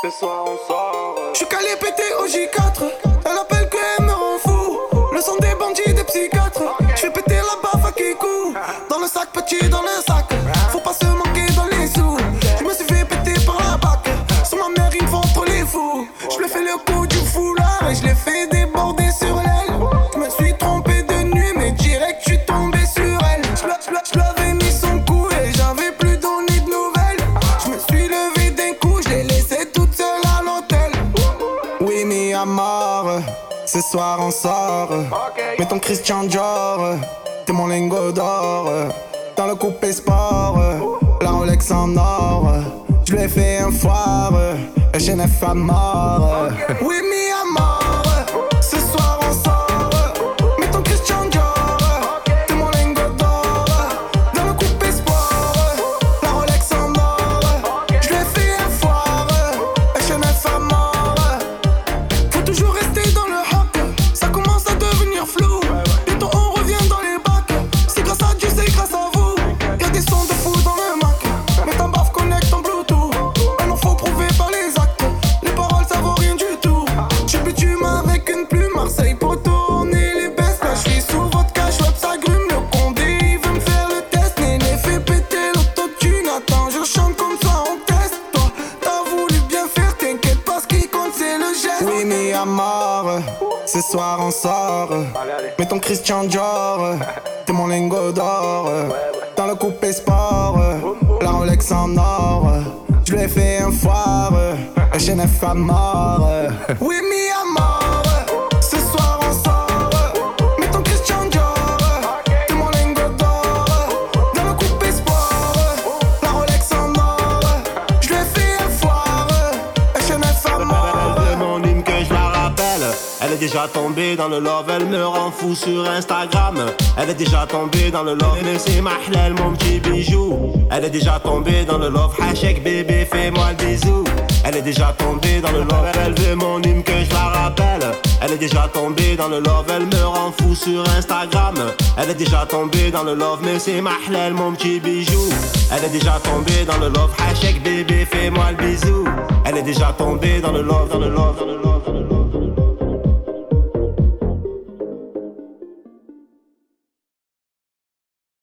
Ce soir on sort. J'suis calé pété au J4. Elle appelle que elle me rend fou. Le son des bandits, des psychiatres. J'fais péter la baffe à Kikou. Dans le sac, petit dans le sac. Faut pas se manquer dans les sous. J'me suis fait péter par la bac. Sur ma mère, ils me font trop les fous. J'l'ai fait le coup du foulard et j'l'ai fait déborder sur l'aile. J'me suis trompé de nuit, mais direct j'suis tombé sur elle. J'l'avais mis son coup et j'avais plus donné de nouvelles. J'me suis levé d'un coup, j'l'ai laissé toute seule à l'hôtel. Oui, mi amor, ce soir on sort. Mets ton Christian Dior, t'es mon lingot d'or. Dans le coupé sport, la Rolex en or. J'lui ai fait un foire, le CNF à mort. Oui, mi amor, ce soir on sort. Mets ton Christian Dior, t'es mon lingot d'or. Dans le coupé sport, la Rolex en or. J'lui ai fait un foire, le CNF à mort. Faut toujours rester dans le hop, ça commence à devenir flou. Bientôt on revient dans les bacs, c'est grâce à Dieu, c'est grâce à vous. Y'a des sons de fou dans le Mac, mais ta baffe connecte en Bluetooth. Maintenant faut prouver par les actes, les paroles ça vaut rien du tout. J'ai bitume avec une plume, Marseille pour tourner les baisses. Là j'suis sous vodka, j'wap ça grume, le condé il veut me faire le test. Néné fait péter l'autotune, attends je chante comme ça on teste. Toi t'as voulu bien faire, t'inquiète pas, ce qui compte c'est le geste. Oui mi amor, ce soir on sort. Mets ton Christian Dior, t'es mon lingot d'or. Dans le coupé sport, la Rolex en or. J'lui ai fait un foire, le CNF à mort. Oui mi amor, ce soir on sort. Mets ton Christian Dior, t'es mon lingot d'or. Dans le coupé sport, la Rolex en or. J'lui ai fait un foire, le CNF à mort. Elle veut mon hymne que je la rappelle. Elle est déjà tombée dans le love, elle me rend fou sur Instagram. Elle est déjà tombée dans le love, mais c'est Mahlal mon petit bijou. Elle est déjà tombée dans le love, hachek bébé fais-moi le bisou. Elle est déjà tombée dans le love, elle veut mon hymne que je la rappelle. Elle est déjà tombée dans le love, elle me rend fou sur Instagram. Elle est déjà tombée dans le love, mais c'est Mahlal mon petit bijou. Elle est déjà tombée dans le love, hachek bébé fais-moi le bisou. Elle est déjà tombée dans le love, dans le love, dans le love.